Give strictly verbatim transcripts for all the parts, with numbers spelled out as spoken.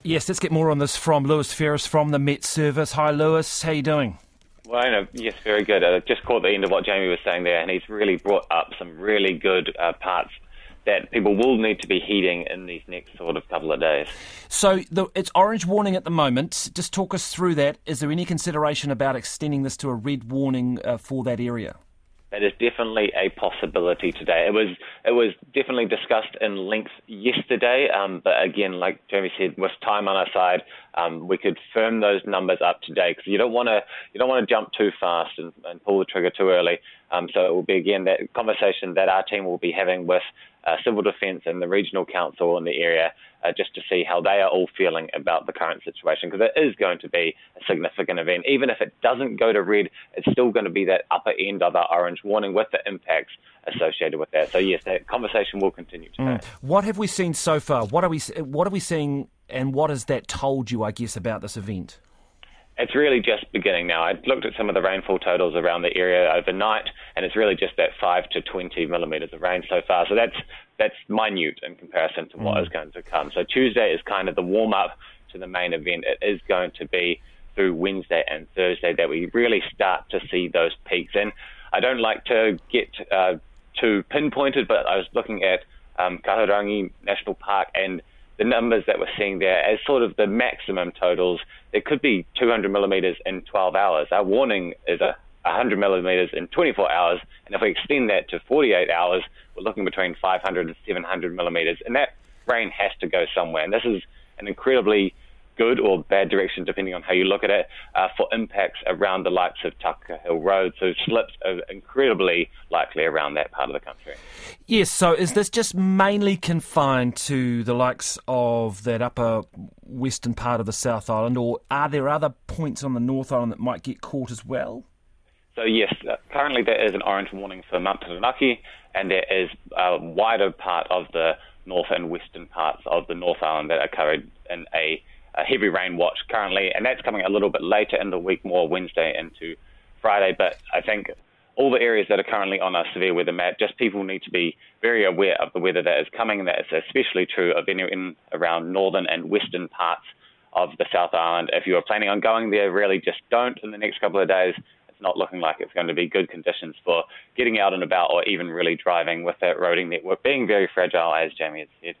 Yes, let's get more on this from Lewis Ferris from the Met Service. Hi, Lewis. How you doing? Well, no, yes, very good. I just caught the end of what Jamie was saying there, and he's really brought up some really good uh, parts that people will need to be heeding in these next sort of couple of days. So the, it's orange warning at the moment. Just talk us through that. Is there any consideration about extending this to a red warning uh, for that area? That is definitely a possibility today. It was it was definitely discussed in length yesterday, um, but again, like Jamie said, with time on our side, um, we could firm those numbers up today because you don't want to you don't want to jump too fast and, and pull the trigger too early. Um, so it will be again that conversation that our team will be having with uh, Civil Defence and the Regional Council in the area, uh, just to see how they are all feeling about the current situation, because it is going to be a significant event. Even if it doesn't go to red, it's still going to be that upper end of our orange warning with the impacts associated with that. So yes, that conversation will continue today. Mm. What have we seen so far? What are we What are we seeing, and what has that told you, I guess, about this event? It's really just beginning now. I looked at some of the rainfall totals around the area overnight, and it's really just that five to twenty millimetres of rain so far. So that's that's minute in comparison to what mm. is going to come. So Tuesday is kind of the warm-up to the main event. It is going to be through Wednesday and Thursday that we really start to see those peaks. And I don't like to get uh, too pinpointed, but I was looking at um, Kahurangi National Park, and the numbers that we're seeing there as sort of the maximum totals. There could be two hundred millimetres in twelve hours. Our warning is a one hundred millimetres in twenty-four hours, and if we extend that to forty-eight hours, we're looking between five hundred and seven hundred millimetres, and that rain has to go somewhere. And this is an incredibly good or bad direction, depending on how you look at it, uh, for impacts around the likes of Tucker Hill Road. So slips are incredibly likely around that part of the country. Yes, so is this just mainly confined to the likes of that upper western part of the South Island, or are there other points on the North Island that might get caught as well? So yes, uh, currently there is an orange warning for Mount Taranaki, and there is a wider part of the north and western parts of the North Island that are covered in a a heavy rain watch currently, and that's coming a little bit later in the week, more Wednesday into Friday. But I think all the areas that are currently on our severe weather map, just people need to be very aware of the weather that is coming, and that is especially true of any in around northern and western parts of the South Island. If you are planning on going there, really just don't in the next couple of days. It's not looking like it's going to be good conditions for getting out and about, or even really driving, with that roading network being very fragile, as Jamie has said.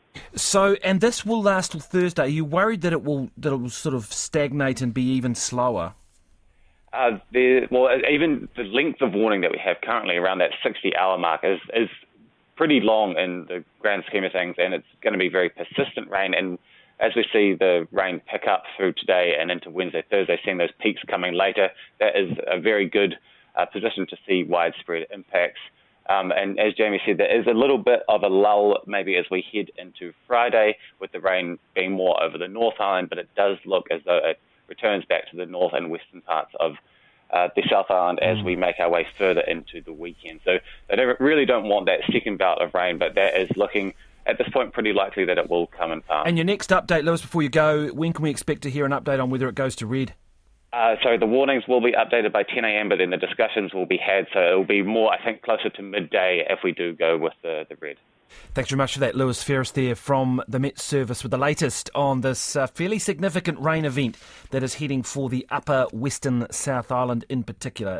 So, and this will last till Thursday. Are you worried that it will that it will sort of stagnate and be even slower? Uh, there, well, even the length of warning that we have currently, around that sixty-hour mark, is, is pretty long in the grand scheme of things, and it's going to be very persistent rain. And as we see the rain pick up through today and into Wednesday, Thursday, seeing those peaks coming later, that is a very good uh, position to see widespread impacts. Um, and as Jamie said, there is a little bit of a lull maybe as we head into Friday, with the rain being more over the North Island, but it does look as though it returns back to the north and western parts of uh, the South Island as we make our way further into the weekend. So they don't, really don't want that second bout of rain, but that is looking at this point pretty likely that it will come and pass. And your next update, Lewis, before you go, when can we expect to hear an update on whether it goes to red? Uh, so the warnings will be updated by ten a.m, but then the discussions will be had, so it will be more, I think, closer to midday if we do go with the, the red. Thanks very much for that, Lewis Ferris there from the Met Service with the latest on this uh, fairly significant rain event that is heading for the upper western South Island in particular.